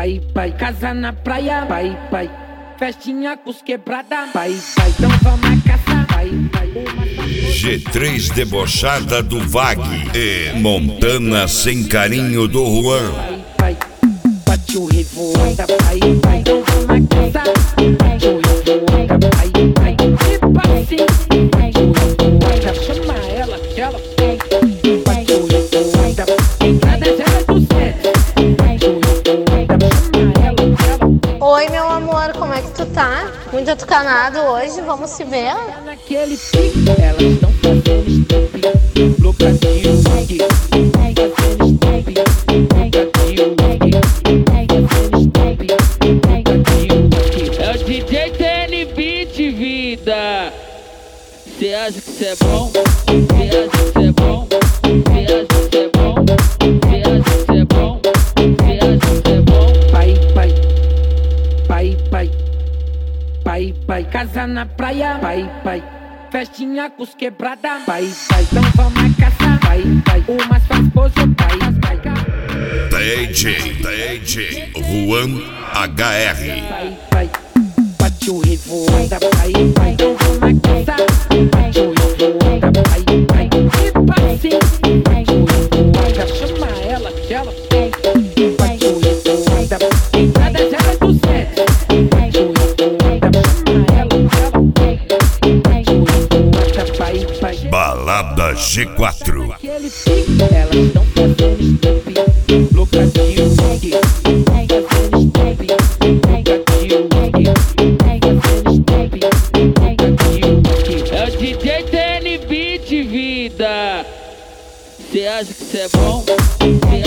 vai, casa na praia, vai, festinha com os quebrada, vai, então vamos na caça, vai. G3 debochada do Vag e Montana sem carinho do Juan. Vai, bate o revoada, vai, então vamos na caça, bate o revoada, vai, tipo assim, bate o revoada, chama ela, bate o revoada, entrada 0,7. Oi, meu amor, como é que tu tá? Muito atucanado hoje, vamos se ver? Naquele pique, elas estão fazendo step, loucadinho, fazendo step, loucadinho, é o DJ TN Beat, vida. Cê acha que cê é bom? Cê acha que cê é bom? Cê acha que cê é bom? Cê acha que cê é bom? Cê acha que cê é bom? Vai, casa na praia, vai, festinha com os quebrada, vai, então vamos na caça, vai, umas faz pose, vai, DJ Juan HR. Vai, bate o revoada, vai, então vamos na caça, bate o revoada, vai, tipo assim, bate o revoada, chama ela, bate o revoada, entrada 0,7. Balada G4. Elas estão fazendo step, loucadinho, fazendo step, loucadinho, é o DJ TN Beat, vida. Cê acha que cê é bom?